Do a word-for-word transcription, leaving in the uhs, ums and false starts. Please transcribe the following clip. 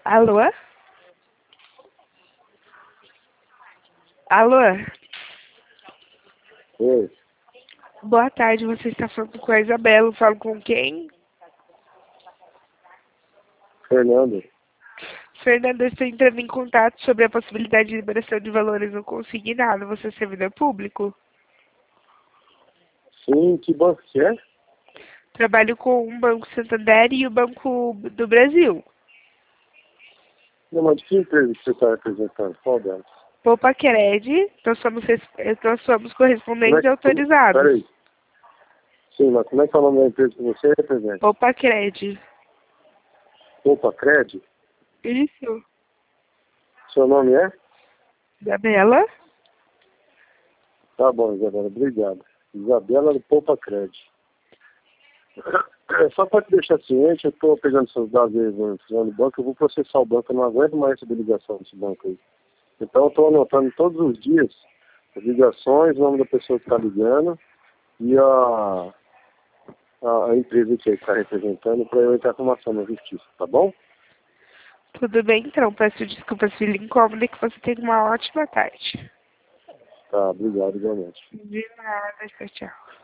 Alô? Alô? Oi, Boa tarde, você está falando com a Isabela. Eu falo com quem? Fernando. Fernanda, eu estou entrando em contato sobre a possibilidade de liberação de valores no consignado. Você é servidor público? Sim, que banco que é? Trabalho com o Banco Santander e o Banco do Brasil. Não, mas de que empresa que você está representando? Qual delas? Poupa Cred, nós somos, res- eh, nós somos Como é correspondentes que... Como... autorizados. Peraí. Sim, mas como é que é o nome da empresa que você representa? Poupa Cred. Opa, Cred? Isso. Seu nome é? Isabela? Tá bom, Isabela, obrigado. Isabela do Poupa Cred. É, só para te deixar ciente, eu estou pegando seus dados aí no no banco, eu vou processar o banco, eu não aguento mais receber ligação desse banco aí. Então eu estou anotando todos os dias as ligações, o nome da pessoa que está ligando e a, a, a empresa que está representando para eu entrar com uma ação na justiça, tá bom? Tudo bem, então. Peço desculpas pelo incômodo e que você tenha uma ótima tarde. Tá, obrigado igualmente. De nada, tchau, tchau.